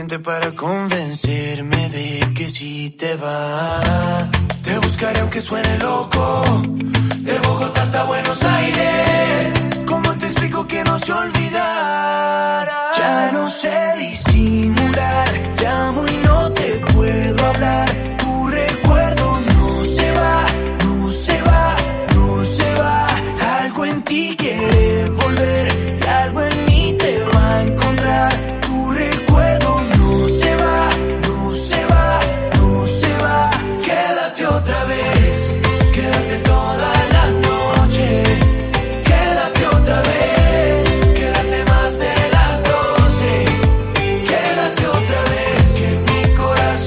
suficiente para convencerme de que si te vas. Te buscaré aunque suene loco, de Bogotá hasta Buenos Aires. ¿Cómo te explico que no se olvidara? Ya no sé disimular, llamo y no te puedo hablar. Tu recuerdo no se va, no se va, no se va. Algo en ti quiere volver y algo en mí te va a encontrar. Tu recuerdo no se va, no se va, no se va. Quédate otra vez.